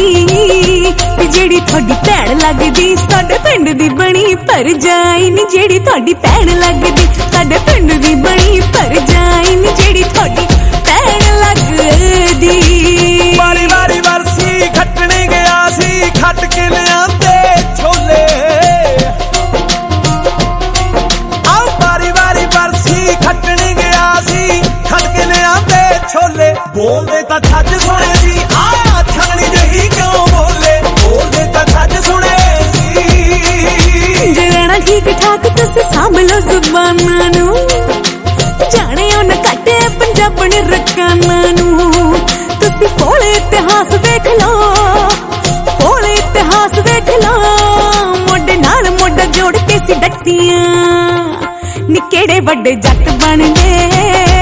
नी जेड़ी थोड़ी भैन लगदी साडे पिंड दी बनी भरजाई नी जेड़ी थोड़ी भैन लगदी साडे पिंड दी बनी भरजाई नी जेड़ी थोड़ी भैन लगदी। वारी वारी बरसी खटने गया सी खट के लियांदे छोले वारी वारी बरसी खटने गया सी खट के लियांदे छोले बोलदे तां छज सुने सी आ छगनी जही क्यों बोले बोलदे तां छज सुने सी। जे रहना ठीक ठाक तुसी सांभ लो जुबानां नूं जाने उन कटे पंजाबण रकानां नूं तुसी कोले इतिहास वेख लो कोले इतिहास वेख लो मोढे नाल मोढा जोड़ के सी डटियां नी केड़े वड्डे जट बन गए